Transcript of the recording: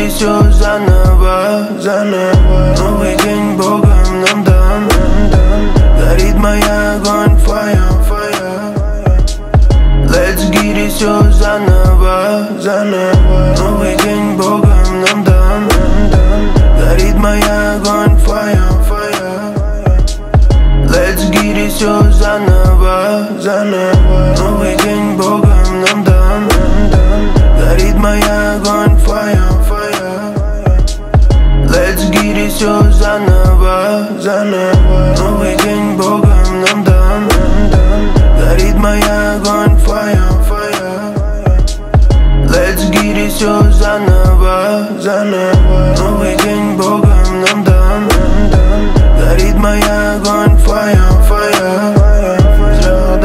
все заново, заново. Новый день Богом нам дан. Горит моя огонь, fire, fire. Let's get it все заново, заново. Новый день Богом нам дан. Горит моя огонь, fire, fire. Let's get it все заново, заново. Новый день Богом нам дан. Горит моя огонь, fire, fire. Let's get it все заново, заново. Новый день Богом нам дан. Горит моя огонь, fire, fire. Let's get it все заново, заново.